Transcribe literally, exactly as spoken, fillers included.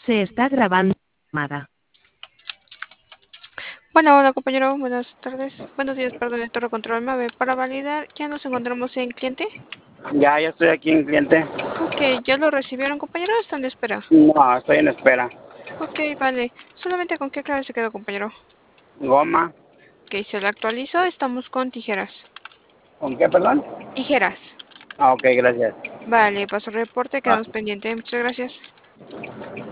Se está grabando llamada. Bueno, hola compañero, buenas tardes, buenos días, perdón, el Torre Control Mave. Para validar, ya nos encontramos en cliente. Ya, ya estoy aquí en cliente. Ok, ¿ya lo recibieron compañero o están de espera? No, estoy en espera. Ok, vale, solamente con qué clave se quedó compañero. Goma. Ok, se lo actualizo, estamos con tijeras. ¿Con qué, perdón? Tijeras. Ah, ok, gracias. Vale, paso reporte, Ah. quedamos pendientes, muchas gracias.